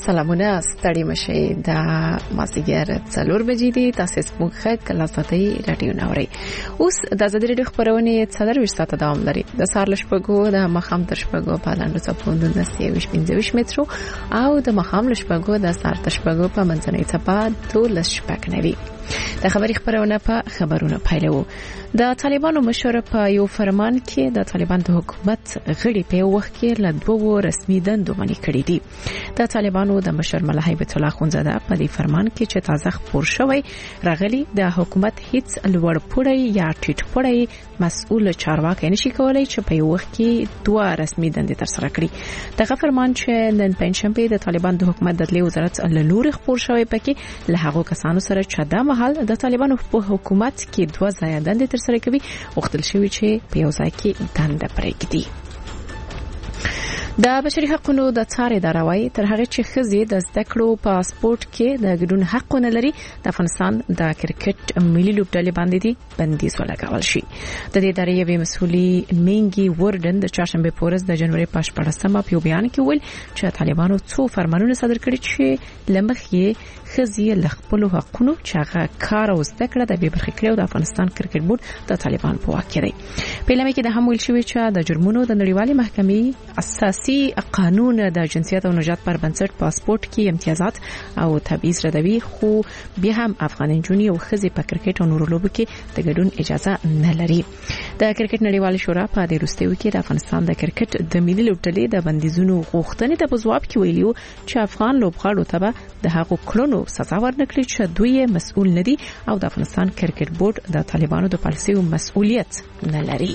سلامونه ستړي مشي د مازیګر 4 بجې دي تاسو موږ خک لاساتي رادیو نوري اوس د زړه ډېر خبرونه 4 ساعته دوام لري د سار لشپګو د مخام تر شپګو په لاندې صفوند د 25 مترو او د مخام لشپګو د سار تر شپګو په منځنۍ څپه 12 شپږ نوي د خبري خبرونه په خبرونه پایلو د طالبانو مشر په یو فرمان کې د طالبان د حکومت غړي په وخت کې له دوه رسمي دندو منې کړې دي د طالبانو د مشر ملا هیبت الله خونزاده په دې فرمان کې چې تازه خبر شوی راغلي د حکومت هیڅ لوړ پوړی یا ټیټ پوړی مسؤل چارواکي نشي کولای چې په یو وخت کې دوه رسمي دندې تر سره کړي دغه فرمان چې نن پنځشنبه د طالبان د حکومت د عدلیې وزارت له لوري خبر شوی پکې له هغو کسانو سره چې د محل د طالبانو په حکومت کې دوه ځای دندې تر سره کوي وختل شوی چې په یو ځای کې دنده پرېږدي د بشري حقوقو د څار اداره وايي تر هغه چې خزي د زده کړو پاسپورت کې د ګډون حق نه لري د افغانستان د کرکټ ملي لوبډلې باندې دي بندیز ولګول شي د دې ادارې یوې مسولي مینګي وردن د چهارشنبه پورز د جنوري په 14مه په بیان کې ویل چې طالبانو څو فرمانونه صادر کړي چې لمخې خزي له خپل حقوقو چې هغه کار او زده کړه د برخې کړو د افغانستان کرکټ بورډ د طالبان په واک کې دی په لمه کې د هم ویل شوی چې د جرمونو د نړیوالې محکمې اساسي قانون د جنسیت او نژاد پر بنسټ پاسپورت کې امتیازات او تبعیض ردوي خو بیا هم افغان جونی او خزي په کرکټ او نورو لوبو کې د ګډون اجازه نه لري د کرکټ نړیوال شورا په دې وروستیو کې د افغانستان د کرکټ د ملي لوبډلې د بندیزونو غوښتنې ته په ځواب کې ویلو چې افغان لوبغاړو ته د هغو کړنو سزا ورنکړي چې دوی مسؤل ندي او د افغانستان کرکټ بورډ د طالبانو د پالیسیو مسؤلیت نه لري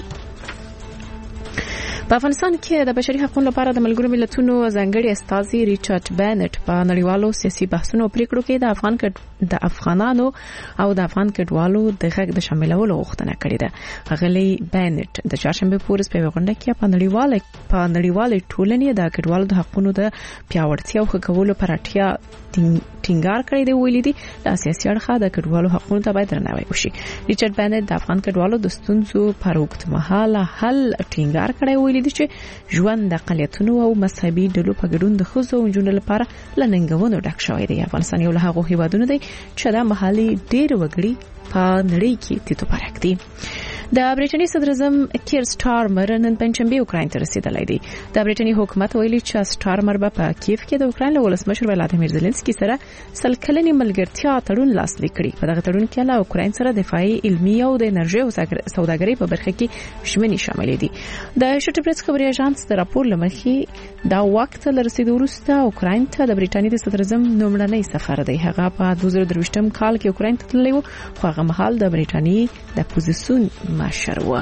په افغانستان کې د بشري حقوقو لپاره د ملګرو ملتونو ځانګړي استازي ریچارډ بینټ په نړیوالو سیاسي بحثونو پریکړو کې د افغانانو او د افغان کډوالو د حق د شاملولو غوښتنه کړې ده غلي بینټ د چهارشنبه پورز په غونډه کې په نړیوالې ټولنې د کډوالو د حقوقو د پیاوړتیا او ښه کولو پر اړتیا ټینګار کړی دی ویلي دي د سیاسي اړخه د کډوالو حقوقو ته باید درناوی وشي ریچارډ بینټ د افغان کډوالو د ستونزو پر وخت حل ټینګار کړی ویلي دي چې ژوند د اقلیتونو او مذهبي ډلو په ګډون د خزو او جنونو لپاره لننګونو ډک شوی دی افغانستان یو له هغو هیوادونو دی چې د محلي ډېر وګړي په نړۍ کې تیتو پرک دي د برېټانیا صدر اعظم کیر سټارمر نن پنځمبه اوکراین ته رسیدلی دی د برېټانیا حکومت ویلي چې سټارمر په کیف کې د اوکراین له ولسمشر ولادیمیر زيلنسکي سره سلکلنې ملګرتیا تړون لاسلیک کړي په دغه تړون کې له اوکراین سره دفاعي علمي او د انرژي او سوداګرۍ په برخه کې ژمنې شامل دي د شټ پریس خبري اژانس د راپور لمخې دا وخت لرسیدو وروسته اوکراین ته د برېټانیا د صدر اعظم نومړنی سفر دی هغه په 2023م کال کې اوکراین ته تللی و خو هغه مهال د برېټانیا د اپوزیسیون مشر و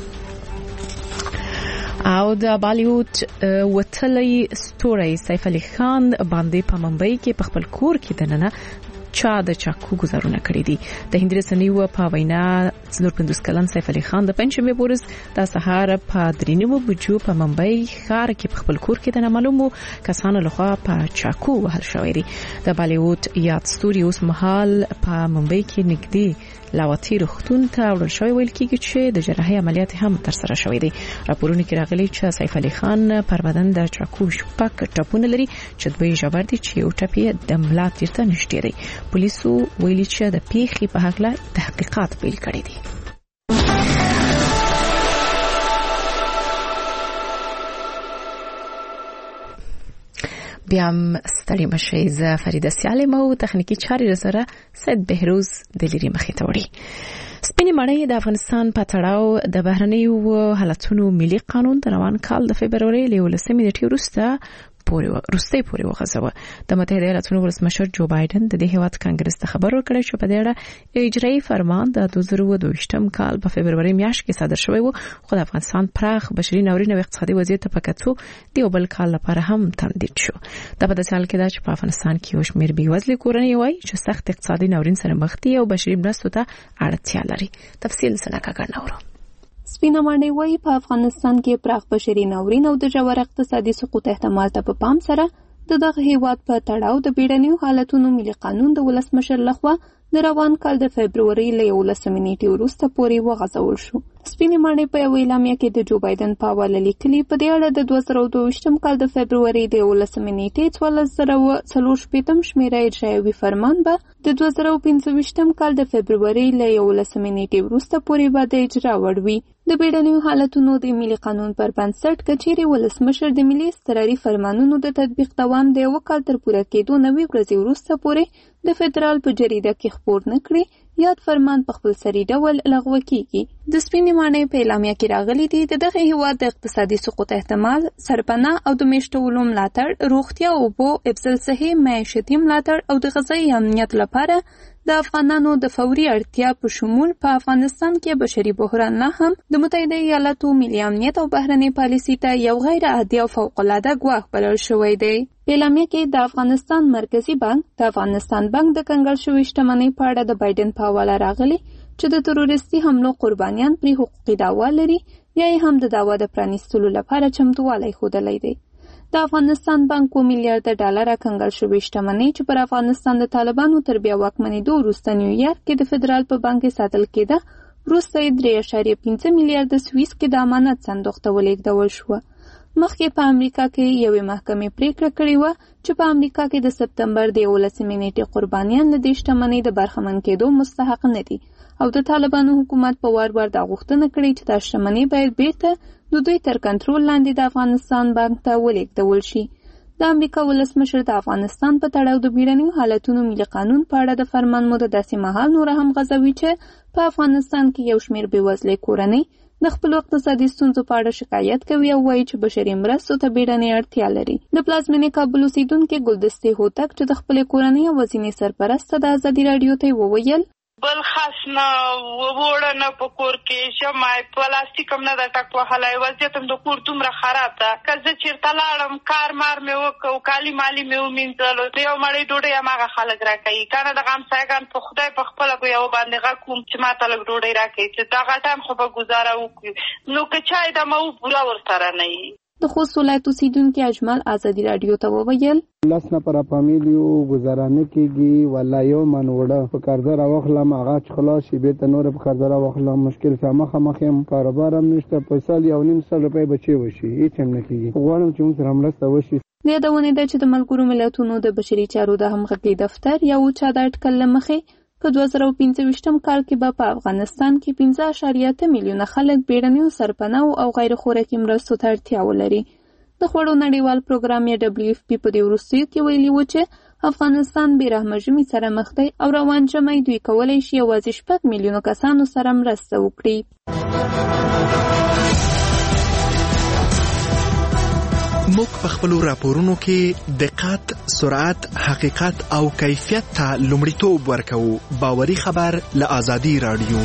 او د بالیوډ وتلی ستوري سیف علي خان باندې په ممبئی کې په خپل کور کې دننه چا د چاکو گزارونه کړی دي د هند رسنیو په وینا 45 کلن سیف علي خان د پنځمه پورز د سهار په 3 بجو په ممبئی ښار کې په خپل کور کې د معلومو کسانو لخوا په چاکو وهل شوی دی د بالیوډ یاد ستوري اوس مهال په ممبئی کې نږدې لاوتی روغتون ته وړل شوی ویل کېږي چې د جراحي عملیات هم تر سره شوی دي راپورونه کې راغلي چې سیف علي خان پر بدن د چاکو شپږ ټپونه لري چې دوی ژور دي چې یو ټپ د ملا تیرته نشته دی پولیسو ویلي چې د پیښې په حق له تحقیقات پیل کړي دي بیام ستړي مشي ز فریده سیالم او تخنیکی چاري سره سید بهروز د لری مخې ته وړي سپینې مړۍ د افغانستان په تړاو د بهرنیو حالتونو ملي قانون د روان کال د فبرवरी له 19 نیټې وروسته پورې وغځوه د متحده ایالاتونو ولسمشر جو بایدن د دې هیواد کانګرس ته خبر ورکړی چې په دې اړه اجرایي فرمان د 2022م کال په فبرवरी میاشت کې صادر شوی و خو د افغانستان پراخ بشري ناورین او اقتصادي وضعیت په کتو دی بل کال لپاره هم تمدید شو د په داسې حال کې چې په افغانستان کې یو شمېر بېوزلې کورنۍ وایي چې سخت اقتصادي ناورین سره مخ دي او بشري مرستو ته اړتیا لري تفصیل سنکا ګڼاورو سپینه ماڼۍ وایي په افغانستان کې پراخ بشري ناورین او د ژور اقتصادي سقوط احتمال ته په پام سره د دغه هیواد په تړاو د بیړنیو حالتونو ملي قانون د ولسمشر لخوا د روان کال د فبرवरी له 11 نیټې وروسته پورې وغځول شو سپینې ماڼۍ په یو اعلامیه کې د جو بایدن په حواله لیکلي په دې اړه د 2022 کال د فبروري د 11 نیټې 1440 شمیره اجرایوي فرمان به د 2025 کال د فبروري له 11 نیټې وروسته پورې به د اجرا وړ وي. د بیړنیو حالتونو د ملي قانون پر بنسټ کچېرې ولسمشر د ملي اضطراري فرمانونو د تطبیق دوام د 1 کال تر پوره کېدو 90 ورځې وروسته پورې د فدرال په جریده کې خپور نه کړي، یاد فرمان په خپل سری ډول لغوه کیږي. د سپینې ماڼۍ په اعلامیه کې راغلي دي د دغه هیواد د اقتصادي سقوط احتمال، سرپناه او د میشتولو ملاتړ، روغتیا، اوبو، افضل صحي، معیشتي ملاتړ او د غذایي امنیت لپاره د افغانانو د فوري اړتیا په شمول په افغانستان کې بشري بحران نه هم د متحده ایالاتو ملي امنیت او بهرنۍ پالیسي ته یو غیر عادي او فوق‌العاده ګواښ بلل شوی دی. په اعلامیه کې د افغانستان مرکزی بانک د افغانستان بانک د کنګل شوې شتمنۍ په اړه د بایدن په حواله راغلي چې د تروریستي حملو قربانیان پرې حقوقي دعوا لري یا یې هم د دعوا د پرانیستلو لپاره چمتووالی ښودلی دی. د افغانستان بانک و میلیارډ ډالره کنګل شوې شتمنۍ چې پر افغانستان د طالبانو تر بیا واکمنېدو وروسته نیویارک کې د فدرال په بانک کې ساتل کېده، وروسته یې 3.5 میلیارډ سویس کې د امانت صندوق ته ولېږدول شوه. مخکې په امریکا کې یوې محکمې پریکړه کړې وه چې په امریکا کې د سپتمبر د 11 نیټې قربانیان له دې شتمنۍ د برخمن کېدو مستحق نه دي او د طالبانو حکومت په وار وار دا غوښتنه کړې چې دا شتمنۍ باید بیرته د دوی تر کنټرول لاندې د افغانستان بانک ته ولېږدول شي. د امریکا ولسمشر د افغانستان په تړاو د بیړنیو حالتونو ملي قانون په اړه د فرمان مو د داسې مهال نور هم غځوي چې په افغانستان کې یو شمېر بېوزلې کورنۍ د خپلو اقتصادي ستونزو په اړه شکایت کوي او وایي چې بشري مرستو ته بیړنۍ اړتیا لري. د پلازمېنې کابل اوسېدونکي ګلدستې هوتک چې د خپلې کورنۍ یوازینۍ سرپرسته د ازادي راډیو ته وویل بل خاص نه وړه نه په کور کې شمع پلاستیک هم نه ده ټک وهلی، وضعیت هم د کور دومره خراب ده. که زه چېرته لاړم کار مار مې وکړو، کالي مالي مې ومینځلو، د یو مړۍ ډوډۍ هماغه خلک راکوي. که نه دغه همسایګان په خدای په خپله په یو باندې غږ کوم چې ما ته لږ ډوډۍ راکوي چې دغه ټایم خو به ګزاره وکړو. نو که چای دمه و پوره ورسره نه وي. د خوست ولایت اوسېدونکي اجمل ازادي راډیو ته وویل 10 نفره فامیلیو گزاره نه کېږي، والله یو من وړه په قرضه راواخلم هغه چې خلاص شي بېرته نور په قرضه راواخلم، مشکل سره مخامخ یم، کاروبار هم نشته، په سال 1.5 روپۍ بچی وشي، هېڅ هم نه کېږي. غواړم چې موږ سره مرسته وشي. د یادونې ده چې د ملګرو ملتونو د بشري چارو د همغږۍ دفتر یا اوچا د اټکل له مخې په 2025 کال کې به په افغانستان کې 15.8 میلیونه خلک بیړنیو سرپناه او غیر خوراکي مرستو ته اړتیا ولري. د خوړو نړیوال پروګرام یا WFP په دې وروستیو کې ویلي و چې افغانستان بې رحمه ژمي سره مخ دی او روان ژمی دوی کولی شي یوازې 6 میلیونو کسانو سره مرسته وکړي. موږ په خپلو راپورونو کې دقت، سرعت، حقیقت او کیفیت ته لومړیتوب ورکوو. باوري خبر له ازادي راډیو.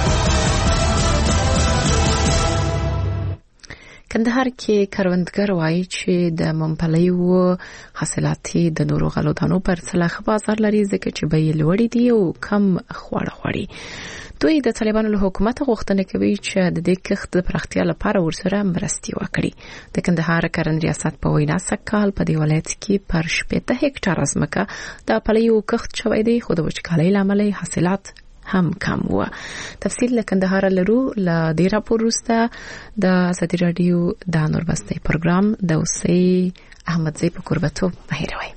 کندهار کې کروندګر وایي چې د ممپلیو حاصلاتي د نورو غلو دانو پر څلخ بازار لري ځکه چې بیې لوړې دي او کم خواړه غواړي. دوی د طالبانو له حکومت غوښتنه کوي چې د دې کښت د پراختیا لپاره ورسره مرستې وکړي. د کندهار کرنې ریاست په وینا سکهال په دې ولایت کې پر 15 هکټاره ځمکه د پلیو کښت شوی دی، خو د وچکالۍ له امله حاصلات هم کم و. تفصیل له کندهار لرو. له دې راپور وروسته د ازادي راډیو د نوربستي پروګرام د اوسې احمدزی په قربتو مهیروي.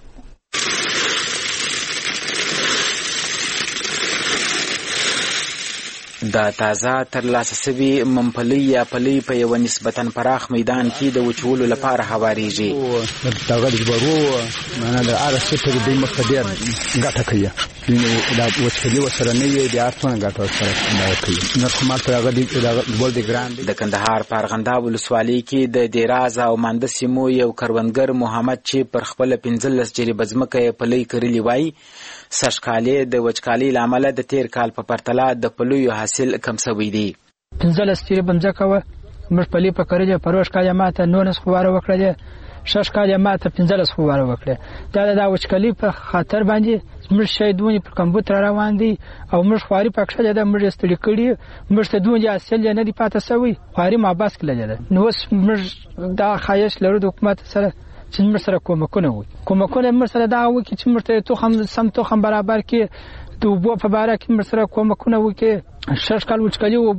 د تازه ترلاسه شوي ممپلی یا پلی په یو نسبتاً پراخ میدان کې د وچولو لپاره هواریږي. دغه جبرو معنا د ارسته په دې مخ ډیر ګټه کوي. دا وچولي وسره نه وي د ارتونه ګټه سره کوي. نو کومه هغه د ګول دی ګراند د کندهار پارغندا ولسوالۍ کې د دیراز او مانده سیمو یو کروندګر محمد چې پر خپل 15 جریبه ځمکه پلی کړلی وای سشکالې د وچکالۍ لامل د تیر کال په پرتله د پلیو حاصل کم شوی دی. 15 جریبه ځمکه و مر پلی په کړی پروش کال ماته 19 خواره وکړه، 6 کال ماته 15 خواره وکړه. دا د وچکالۍ په خاطر باندې مر شیدونی پر کمپیوټر روان دي او مر خواري پکښه د مر استړي کړي، مر ته دونی حاصل نه دی پاتې سوی، خواري ما بس کړل. نو مر دا خایش لرو د حکومت سره چې مر سره کومکونه مر سره دا و چې مر ته تو هم سم تو هم برابر کې د وبو په باره کې مر سره کومکونه و کې 6 کال وچکالي